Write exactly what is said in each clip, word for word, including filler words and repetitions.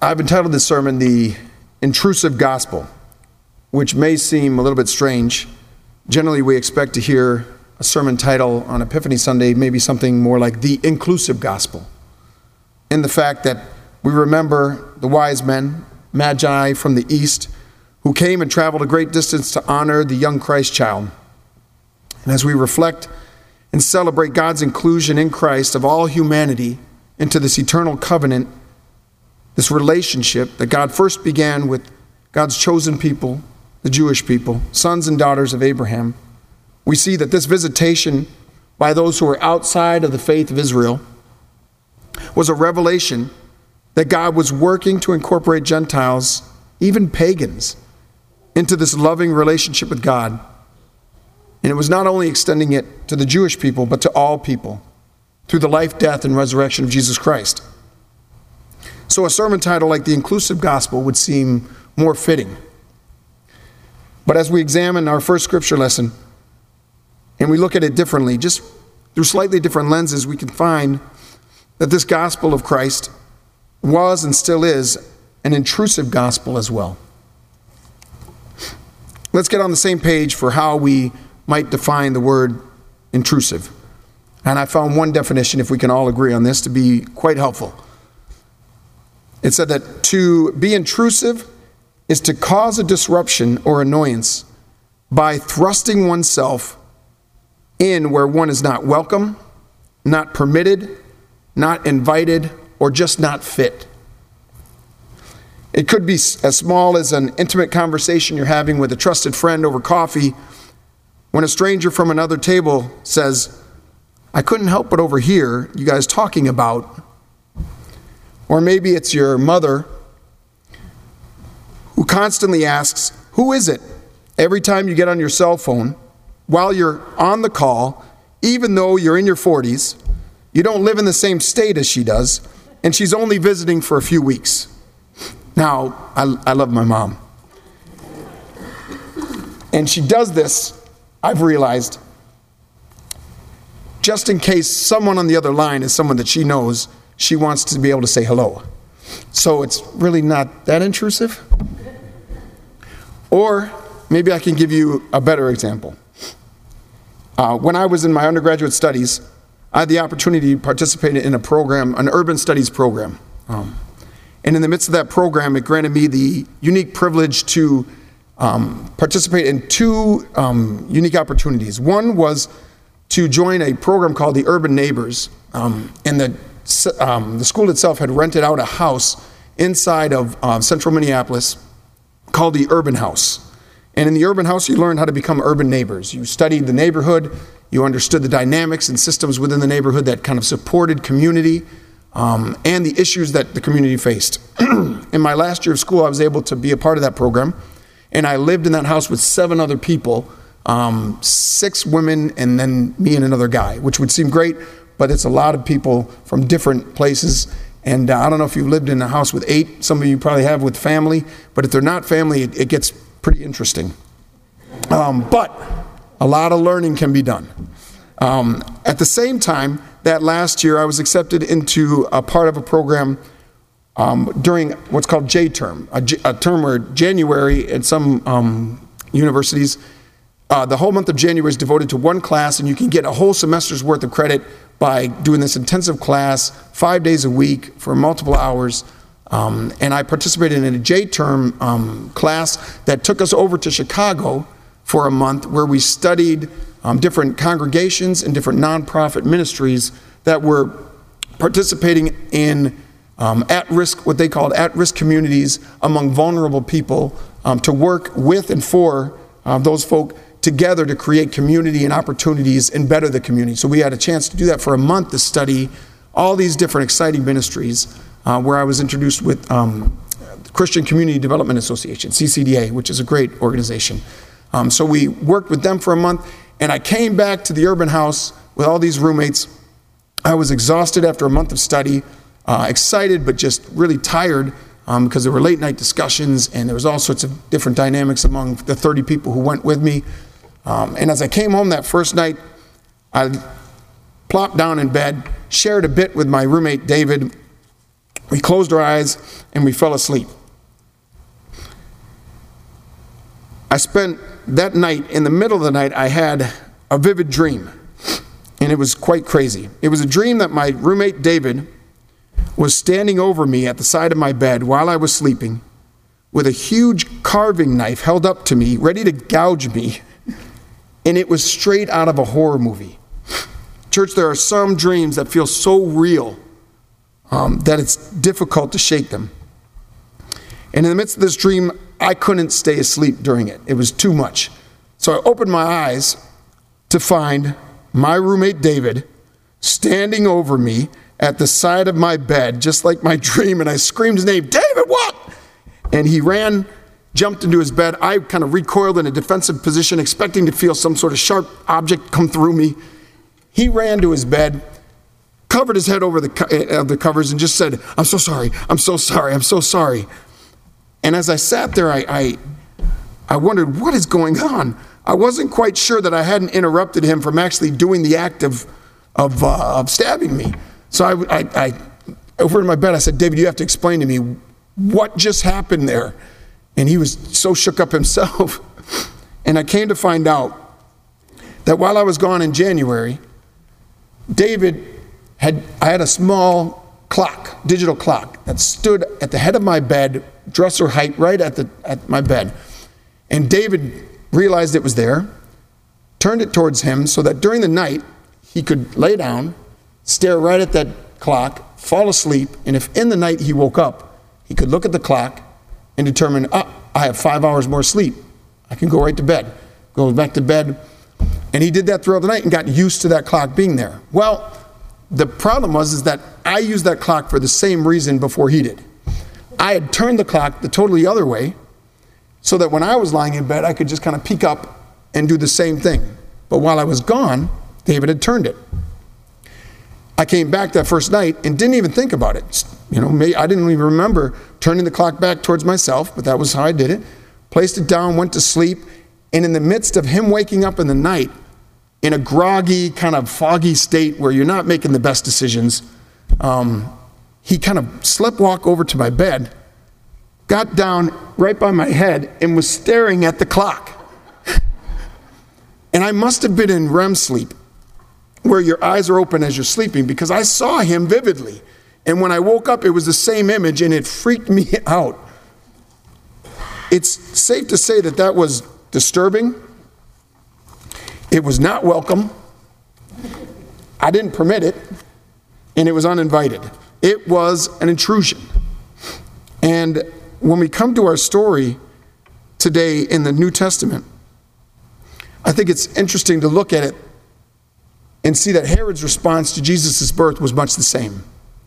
I've entitled this sermon, The Intrusive Gospel, which may seem a little bit strange. Generally, we expect to hear a sermon title on Epiphany Sunday, maybe something more like The Inclusive Gospel, in the fact that we remember the wise men, Magi from the east, who came and traveled a great distance to honor the young Christ child. And as we reflect and celebrate God's inclusion in Christ of all humanity into this eternal covenant, this relationship that God first began with God's chosen people, the Jewish people, sons and daughters of Abraham, we see that this visitation by those who were outside of the faith of Israel was a revelation that God was working to incorporate Gentiles, even pagans, into this loving relationship with God. And it was not only extending it to the Jewish people, but to all people through the life, death, and resurrection of Jesus Christ. So a sermon title like The Inclusive Gospel would seem more fitting. But as we examine our first scripture lesson and we look at it differently, just through slightly different lenses, we can find that this gospel of Christ was and still is an intrusive gospel as well. Let's get on the same page for how we might define the word intrusive. And I found one definition, if we can all agree on this, to be quite helpful. It said that to be intrusive is to cause a disruption or annoyance by thrusting oneself in where one is not welcome, not permitted, not invited, or just not fit. It could be as small as an intimate conversation you're having with a trusted friend over coffee when a stranger from another table says, "I couldn't help but overhear you guys talking about." Or maybe it's your mother who constantly asks, "Who is it?" every time you get on your cell phone while you're on the call, even though you're in your forties, you don't live in the same state as she does, and she's only visiting for a few weeks. Now, I, I love my mom. And she does this, I've realized, just in case someone on the other line is someone that she knows, she wants to be able to say hello. So it's really not that intrusive. Or maybe I can give you a better example. Uh, when I was in my undergraduate studies, I had the opportunity to participate in a program, an urban studies program. Um, and in the midst of that program, it granted me the unique privilege to um, participate in two um, unique opportunities. One was to join a program called the Urban Neighbors. Um, and the, um, the school itself had rented out a house inside of uh, central Minneapolis called the Urban House. And in the Urban House, you learned how to become urban neighbors. You studied the neighborhood. You understood the dynamics and systems within the neighborhood that kind of supported community um, and the issues that the community faced. In my last year of school, I was able to be a part of that program. And I lived in that house with seven other people, um, six women, and then me and another guy, which would seem great, but it's a lot of people from different places. And uh, I don't know if you've lived in a house with eight. Some of you probably have with family. But if they're not family, it, it gets pretty interesting. Um, but a lot of learning can be done. Um, at the same time, that last year, I was accepted into a part of a program um, during what's called J-term, a, J- a term where January at some um, universities, uh, the whole month of January is devoted to one class, and you can get a whole semester's worth of credit by doing this intensive class five days a week for multiple hours. Um, and I participated in a J-term um, class that took us over to Chicago for a month, where we studied um, different congregations and different nonprofit ministries that were participating in um, at-risk, what they called at-risk communities among vulnerable people, um, to work with and for uh, those folk together to create community and opportunities and better the community. So we had a chance to do that for a month, to study all these different exciting ministries, Uh, where I was introduced with um, Christian Community Development Association, C C D A, which is a great organization. Um, so we worked with them for a month, and I came back to the Urban House with all these roommates. I was exhausted after a month of study, uh, excited but just really tired um, because there were late night discussions, and there was all sorts of different dynamics among the thirty people who went with me. Um, and as I came home that first night, I plopped down in bed, shared a bit with my roommate David, We closed our eyes and we fell asleep. I spent that night, in the middle of the night, I had a vivid dream, and it was quite crazy. It was a dream that my roommate David was standing over me at the side of my bed while I was sleeping with a huge carving knife held up to me, ready to gouge me, and it was straight out of a horror movie. Church, there are some dreams that feel so real um, that it's difficult to shake them. And in the midst of this dream, I couldn't stay asleep during it. It was too much. So I opened my eyes to find my roommate David standing over me at the side of my bed, just like my dream, and I screamed his name, "David, what?" And he ran, jumped into his bed. I kind of recoiled in a defensive position, expecting to feel some sort of sharp object come through me. He ran to his bed, covered his head over the, co- uh, the covers, and just said, "I'm so sorry, I'm so sorry, I'm so sorry." And as I sat there, I, I, I wondered, what is going on? I wasn't quite sure that I hadn't interrupted him from actually doing the act of, of, uh, of stabbing me. So I, I, I, over in my bed, I said, "David, you have to explain to me what just happened there." And he was so shook up himself. And I came to find out that while I was gone in January, David had, I had a small clock, digital clock, that stood at the head of my bed, dresser height, right at the at my bed. And David realized it was there, turned it towards him so that during the night he could lay down, stare right at that clock, fall asleep, and if in the night he woke up, he could look at the clock and determine, ah, I have five hours more sleep. I can go right to bed. Goes back to bed. And he did that throughout the night and got used to that clock being there. Well, the problem was is that I used that clock for the same reason before he did. I had turned the clock the totally other way so that when I was lying in bed, I could just kind of peek up and do the same thing. But while I was gone, David had turned it. I came back that first night and didn't even think about it. You know, I didn't even remember turning the clock back towards myself, but that was how I did it. Placed it down, went to sleep, and in the midst of him waking up in the night, in a groggy, kind of foggy state where you're not making the best decisions, um, he kind of sleptwalked over to my bed, got down right by my head, and was staring at the clock. And I must have been in R E M sleep, where your eyes are open as you're sleeping, because I saw him vividly. And when I woke up, it was the same image, and it freaked me out. It's safe to say that that was disturbing. It was not welcome. I didn't permit it, and it was uninvited. It was an intrusion. And when we come to our story today in the New Testament, I think it's interesting to look at it and see that Herod's response to Jesus' birth was much the same.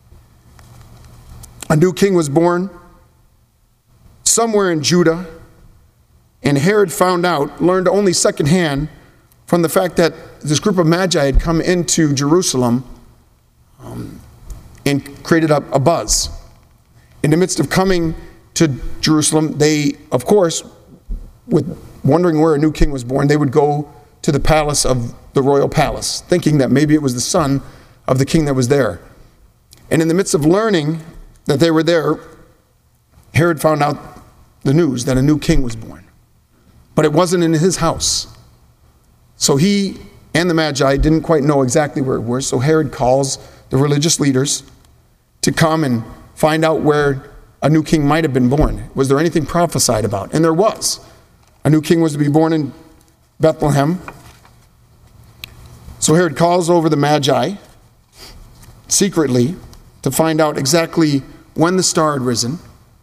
A new king was born somewhere in Judah, and Herod found out, learned only secondhand from the fact that this group of magi had come into Jerusalem um, and created a, a buzz. In the midst of coming to Jerusalem, they, of course, with wondering where a new king was born, they would go to the palace of the royal palace, thinking that maybe it was the son of the king that was there. And in the midst of learning that they were there, Herod found out the news that a new king was born. But it wasn't in his house. So he and the Magi didn't quite know exactly where it was, so Herod calls the religious leaders to come and find out where a new king might have been born. Was there anything prophesied about? And there was. A new king was to be born in Bethlehem. So Herod calls over the Magi secretly to find out exactly when the star had risen,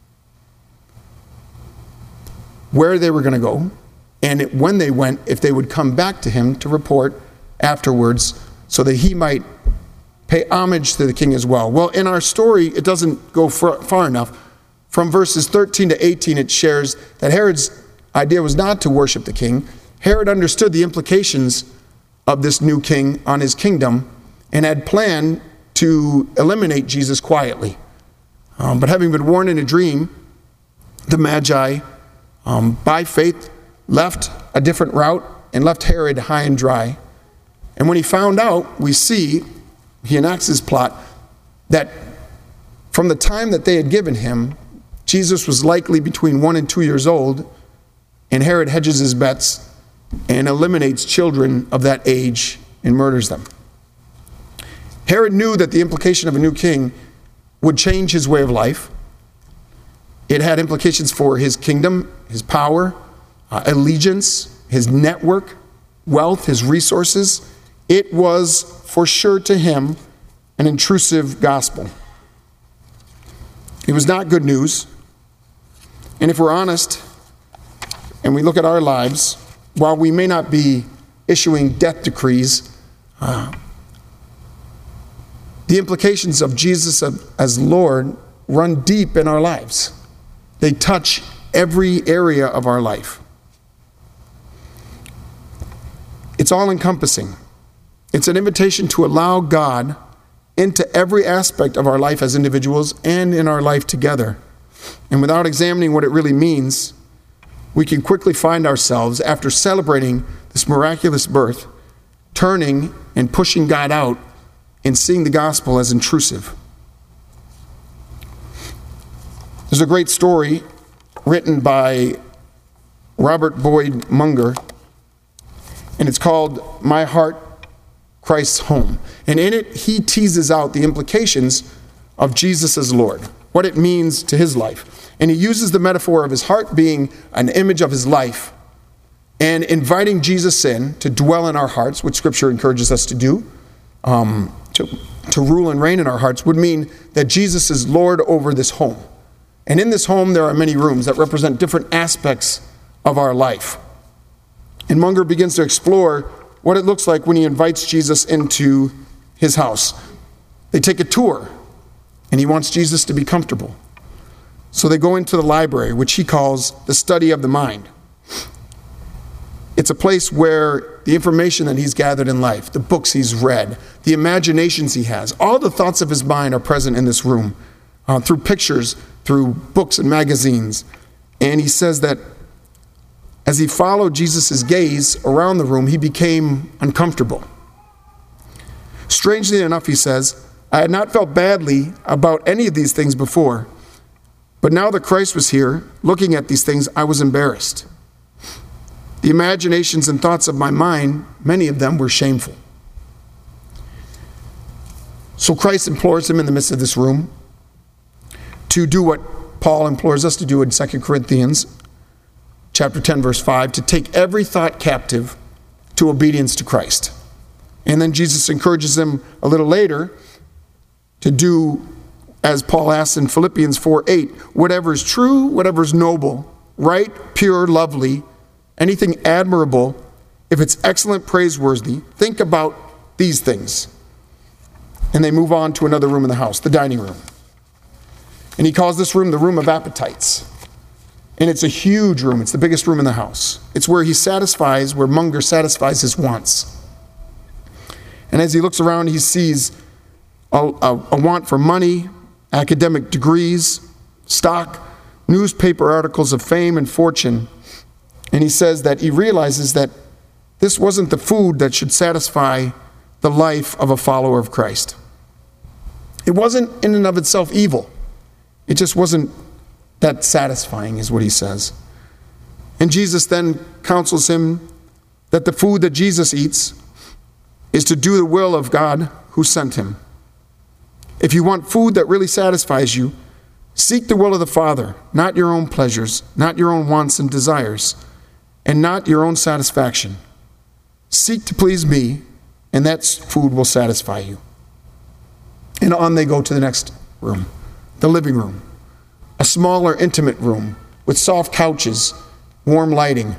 where they were going to go, and when they went, if they would come back to him to report afterwards so that he might pay homage to the king as well. Well, in our story, it doesn't go far, far enough. From verses thirteen to eighteen, it shares that Herod's idea was not to worship the king. Herod understood the implications of this new king on his kingdom and had planned to eliminate Jesus quietly. Um, but having been warned in a dream, the Magi, um, by faith, left a different route and left Herod high and dry. And when he found out, we see, he enacts his plot, that From the time that they had given him, Jesus was likely between one and two years old, and Herod hedges his bets and eliminates children of that age and murders them. Herod knew that the implication of a new king would change his way of life. It had implications for his kingdom, his power, uh, allegiance, his network, wealth, his resources. It was for sure to him an intrusive gospel. It was not good news. And if we're honest, and we look at our lives, while we may not be issuing death decrees, uh, the implications of Jesus as Lord run deep in our lives. They touch every area of our life. It's all-encompassing. It's an invitation to allow God into every aspect of our life as individuals and in our life together. And without examining what it really means, we can quickly find ourselves, after celebrating this miraculous birth, turning and pushing God out and seeing the gospel as intrusive. There's a great story written by Robert Boyd Munger, and it's called My Heart, Christ's Home. And in it, he teases out the implications of Jesus as Lord, what it means to his life. And he uses the metaphor of his heart being an image of his life and inviting Jesus in to dwell in our hearts, which Scripture encourages us to do, um, to, to rule and reign in our hearts, would mean that Jesus is Lord over this home. And in this home, there are many rooms that represent different aspects of our life. And Munger begins to explore what it looks like when he invites Jesus into his house. They take a tour, and he wants Jesus to be comfortable. So they go into the library, which he calls the study of the mind. It's a place where the information that he's gathered in life, the books he's read, the imaginations he has, all the thoughts of his mind are present in this room, uh, through pictures, through books and magazines. And he says that as he followed Jesus' gaze around the room, he became uncomfortable. Strangely enough, he says, I had not felt badly about any of these things before, but now that Christ was here, looking at these things, I was embarrassed. The imaginations and thoughts of my mind, many of them were shameful. So Christ implores him in the midst of this room to do what Paul implores us to do in Second Corinthians chapter ten, verse five, to take every thought captive to obedience to Christ. And then Jesus encourages them a little later to do, as Paul asks in Philippians four eight, whatever is true, whatever is noble, right, pure, lovely, anything admirable, if it's excellent, praiseworthy, think about these things. And they move on to another room in the house, the dining room. And he calls this room the room of appetites. And it's a huge room. It's the biggest room in the house. It's where he satisfies, where Munger satisfies his wants. And as he looks around, he sees a, a, a want for money, academic degrees, stock, newspaper articles of fame and fortune. And he says that he realizes that this wasn't the food that should satisfy the life of a follower of Christ. It wasn't in and of itself evil. It just wasn't that satisfying, is what he says. And Jesus then counsels him that the food that Jesus eats is to do the will of God who sent him. If you want food that really satisfies you, seek the will of the Father, not your own pleasures, not your own wants and desires, and not your own satisfaction. Seek to please me, and that food will satisfy you. And on they go to the next room, the living room, a smaller, intimate room with soft couches, warm lighting.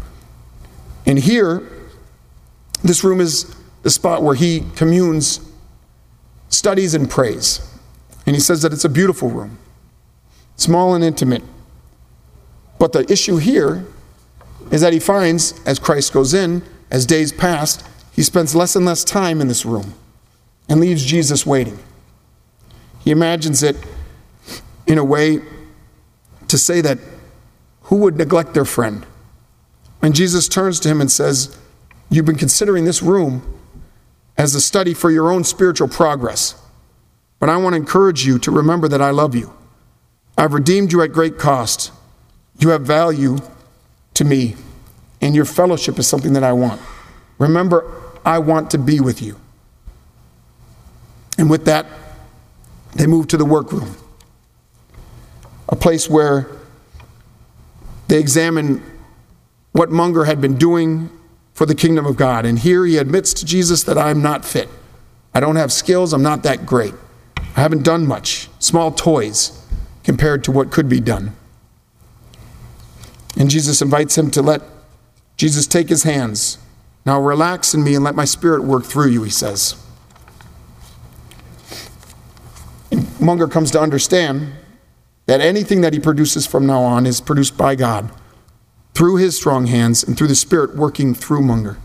And here, this room is the spot where he communes, studies, and prays. And he says that it's a beautiful room, small and intimate. But the issue here is that he finds, as Christ goes in, as days pass, he spends less and less time in this room and leaves Jesus waiting. He imagines it in a way to say that who would neglect their friend? And Jesus turns to him and says, you've been considering this room as a study for your own spiritual progress. But I want to encourage you to remember that I love you. I've redeemed you at great cost. You have value to me, and your fellowship is something that I want. Remember, I want to be with you. And with that, they moved to the workroom, a place where they examined what Munger had been doing for the kingdom of God. And here he admits to Jesus that I'm not fit. I don't have skills. I'm not that great. I haven't done much. Small toys compared to what could be done. And Jesus invites him to let Jesus take his hands. Now relax in me and let my spirit work through you, he says. And Munger comes to understand that anything that he produces from now on is produced by God, through his strong hands and through the Spirit working through Munger.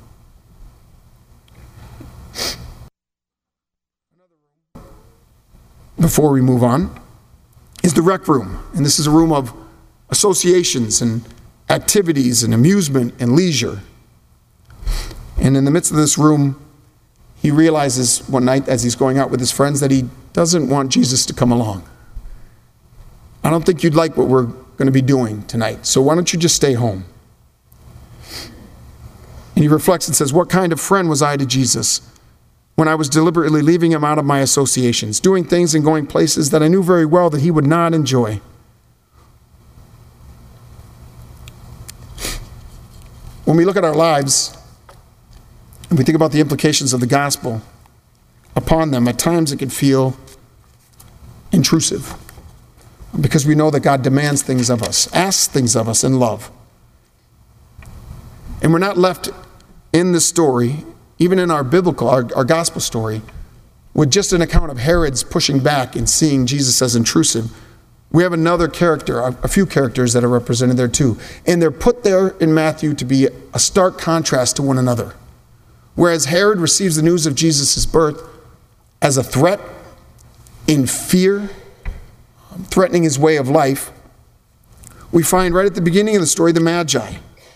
Before we move on, is the rec room. And this is a room of associations and activities and amusement and leisure. And in the midst of this room, he realizes one night as he's going out with his friends that he doesn't want Jesus to come along. I don't think you'd like what we're going to be doing tonight, so why don't you just stay home? And he reflects and says, what kind of friend was I to Jesus when I was deliberately leaving him out of my associations, doing things and going places that I knew very well that he would not enjoy? When we look at our lives and we think about the implications of the gospel upon them, at times it can feel intrusive because we know that God demands things of us, asks things of us in love. And we're not left in this story, even in our biblical, our, our gospel story, with just an account of Herod's pushing back and seeing Jesus as intrusive. We have another character, a, a few characters that are represented there too. And they're put there in Matthew to be a stark contrast to one another. Whereas Herod receives the news of Jesus' birth as a threat, in fear, threatening his way of life, we find right at the beginning of the story the Magi,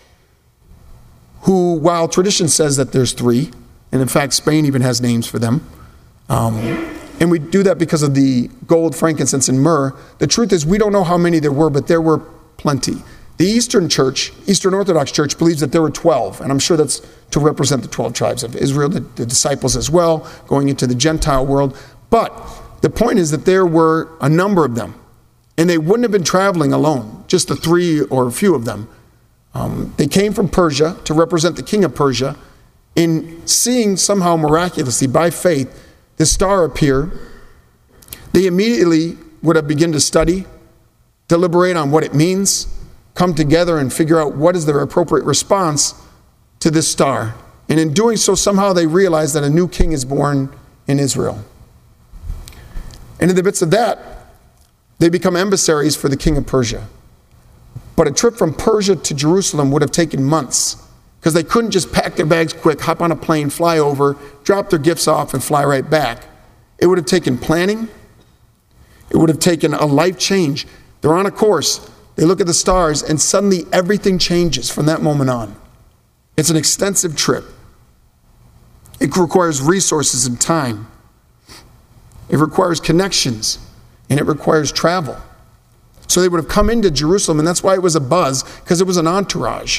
who, while tradition says that there's three, and in fact Spain even has names for them, um, and we do that because of the gold, frankincense, and myrrh, the truth is we don't know how many there were, but there were plenty. The Eastern Church, Eastern Orthodox Church, believes that there were twelve, and I'm sure that's to represent the twelve tribes of Israel, the, the disciples as well, going into the Gentile world. But the point is that there were a number of them, and they wouldn't have been traveling alone, just the three or a few of them. Um, they came from Persia to represent the king of Persia. In seeing somehow miraculously, by faith, the star appear, they immediately would have begun to study, deliberate on what it means, come together and figure out what is their appropriate response to this star. And in doing so, somehow they realize that a new king is born in Israel. And in the midst of that, they become emissaries for the king of Persia. But a trip from Persia to Jerusalem would have taken months because they couldn't just pack their bags quick, hop on a plane, fly over, drop their gifts off, and fly right back. It would have taken planning. It would have taken a life change. They're on a course. They look at the stars, and suddenly everything changes from that moment on. It's an extensive trip. It requires resources and time. It requires connections, and it requires travel. So they would have come into Jerusalem, and that's why it was a buzz, because it was an entourage.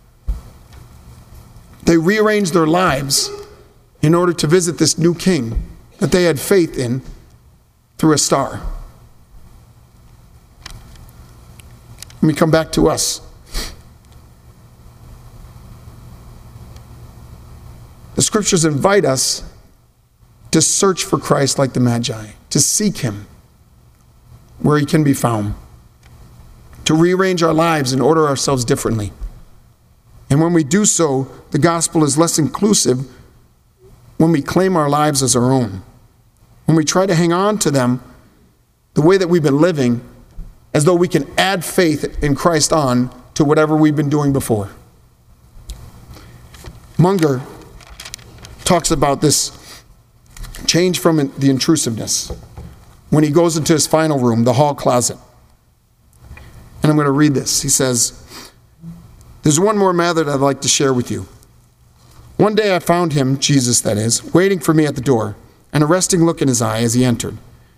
They rearranged their lives in order to visit this new king that they had faith in through a star. Let me come back to us. The scriptures invite us to search for Christ like the Magi, to seek him where he can be found, to rearrange our lives and order ourselves differently. And when we do so, the gospel is less inclusive when we claim our lives as our own. When we try to hang on to them the way that we've been living, as though we can add faith in Christ on to whatever we've been doing before. Munger talks about this change from the intrusiveness when he goes into his final room, the hall closet. And I'm going to read this. He says, "There's one more matter that I'd like to share with you. One day I found him," Jesus that is, "waiting for me at the door, an arresting look in his eye as he entered.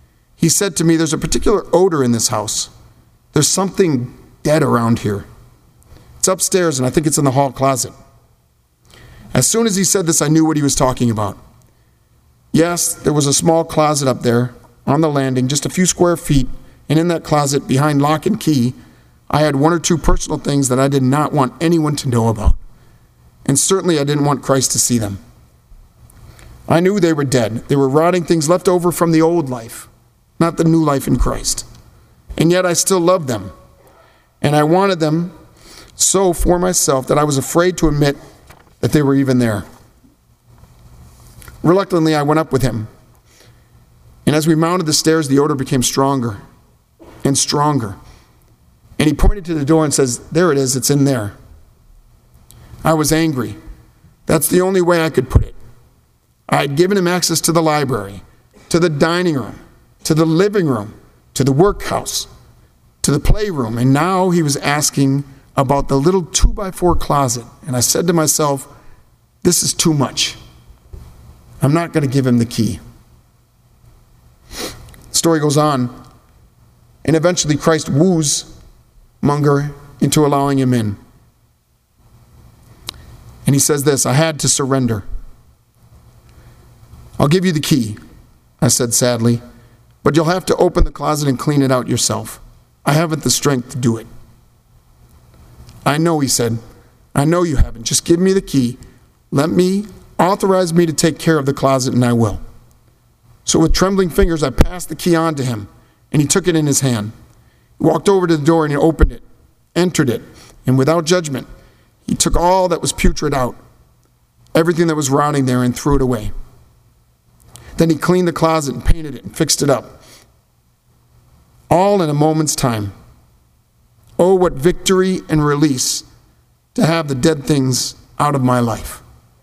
He said to me, there's a particular odor in this house. There's something dead around here. It's upstairs, and I think it's in the hall closet. As soon as he said this, I knew what he was talking about. Yes, there was a small closet up there on the landing, just a few square feet, and in that closet, behind lock and key, I had one or two personal things that I did not want anyone to know about. And certainly I didn't want Christ to see them. I knew they were dead. They were rotting things left over from the old life, not the new life in Christ. And yet I still loved them. And I wanted them so for myself that I was afraid to admit that they were even there. Reluctantly, I went up with him. And as we mounted the stairs, the odor became stronger and stronger. And he pointed to the door and says, there it is, it's in there. I was angry. That's the only way I could put it. I had given him access to the library, to the dining room, to the living room, to the workhouse, to the playroom, and now he was asking about the little two by four closet. And I said to myself, this is too much. I'm not going to give him the key. The story goes on, and eventually Christ woos Munger into allowing him in. And he says this, I had to surrender. I'll give you the key, I said sadly, but you'll have to open the closet and clean it out yourself. I haven't the strength to do it. I know, he said. I know you haven't. Just give me the key. Let me, authorize me to take care of the closet, and I will. So with trembling fingers, I passed the key on to him, and he took it in his hand. He walked over to the door, and he opened it, entered it, and without judgment, he took all that was putrid out, everything that was rotting there, and threw it away. Then he cleaned the closet and painted it and fixed it up. All in a moment's time. Oh, what victory and release to have the dead things out of my life.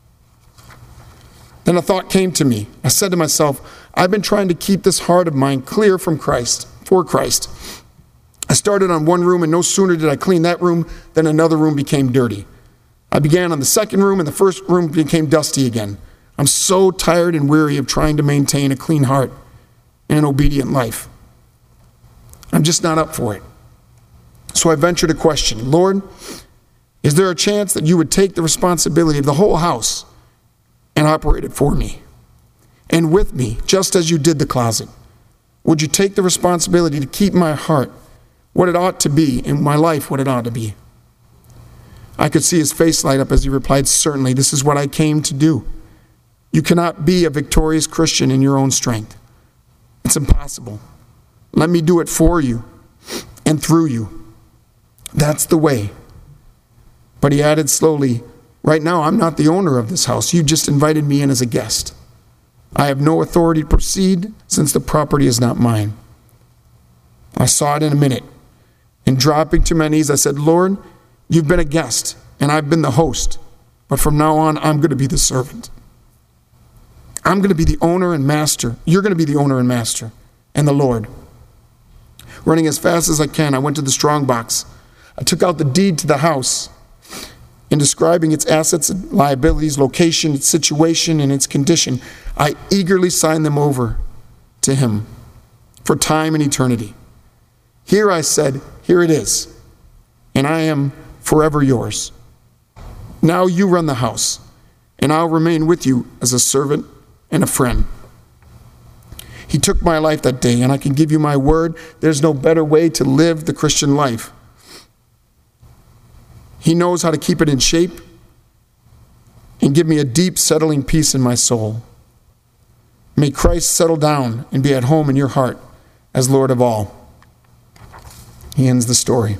Then a thought came to me. I said to myself, I've been trying to keep this heart of mine clear from Christ, for Christ. I started on one room, and no sooner did I clean that room than another room became dirty. I began on the second room, and the first room became dusty again. I'm so tired and weary of trying to maintain a clean heart and an obedient life. I'm just not up for it. So I ventured a question. Lord, is there a chance that you would take the responsibility of the whole house and operate it for me and with me, just as you did the closet? Would you take the responsibility to keep my heart what it ought to be, and my life what it ought to be? I could see his face light up as he replied, certainly, this is what I came to do. You cannot be a victorious Christian in your own strength. It's impossible. Let me do it for you and through you. That's the way. But he added slowly, right now I'm not the owner of this house. You just invited me in as a guest. I have no authority to proceed since the property is not mine. I saw it in a minute. And dropping to my knees, I said, Lord, you've been a guest and I've been the host. But from now on, I'm going to be the servant. I'm going to be the owner and master. You're going to be the owner and master and the Lord. Running as fast as I can, I went to the strong box. I took out the deed to the house. In describing its assets and liabilities, location, its situation, and its condition, I eagerly signed them over to him for time and eternity. Here I said, here it is, and I am forever yours. Now you run the house, and I'll remain with you as a servant and a friend. He took my life that day, and I can give you my word, there's no better way to live the Christian life. He knows how to keep it in shape and give me a deep, settling peace in my soul. May Christ settle down and be at home in your heart as Lord of all. He ends the story.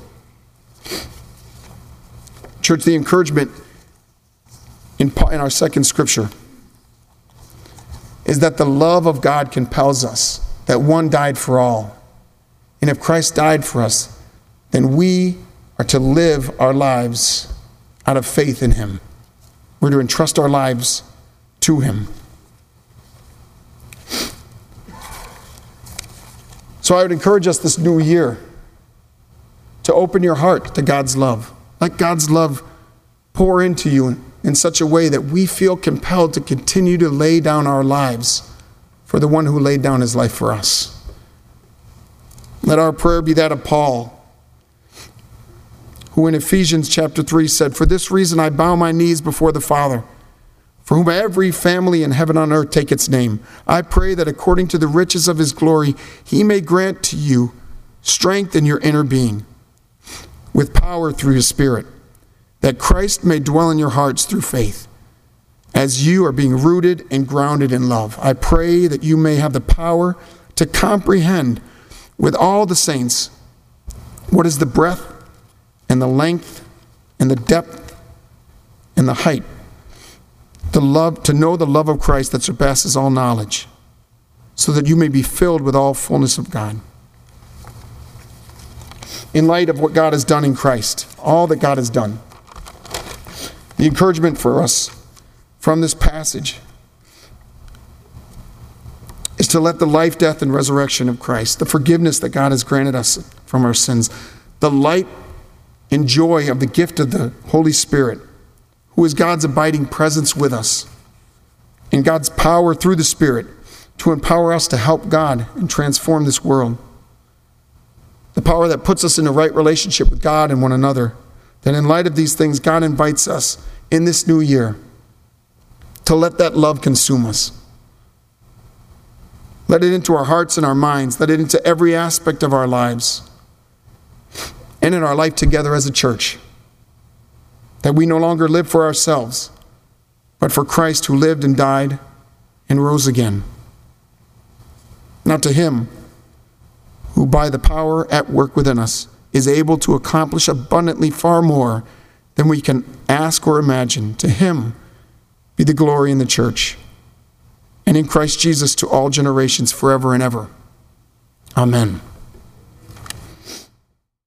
Church, the encouragement in, in our second scripture is that the love of God compels us, that one died for all. And if Christ died for us, then we are to live our lives out of faith in him. We're to entrust our lives to him. So I would encourage us this new year to open your heart to God's love. Let God's love pour into you in, in such a way that we feel compelled to continue to lay down our lives for the one who laid down his life for us. Let our prayer be that of Paul, who in Ephesians chapter three said, "For this reason I bow my knees before the Father, for whom every family in heaven and on earth take its name. I pray that according to the riches of his glory, he may grant to you strength in your inner being, with power through his Spirit, that Christ may dwell in your hearts through faith, as you are being rooted and grounded in love. I pray that you may have the power to comprehend with all the saints what is the breadth and the length and the depth and the height, the love, to know the love of Christ that surpasses all knowledge, so that you may be filled with all fullness of God." In light of what God has done in Christ, all that God has done, the encouragement for us from this passage is to let the life, death, and resurrection of Christ, the forgiveness that God has granted us from our sins, the light and joy of the gift of the Holy Spirit, who is God's abiding presence with us, and God's power through the Spirit to empower us to help God and transform this world. The power that puts us in the right relationship with God and one another. That in light of these things, God invites us in this new year to let that love consume us. Let it into our hearts and our minds. Let it into every aspect of our lives and in our life together as a church. That we no longer live for ourselves, but for Christ who lived and died and rose again. Now to him who by the power at work within us is able to accomplish abundantly far more than we can ask or imagine, to him be the glory in the church and in Christ Jesus to all generations forever and ever. Amen.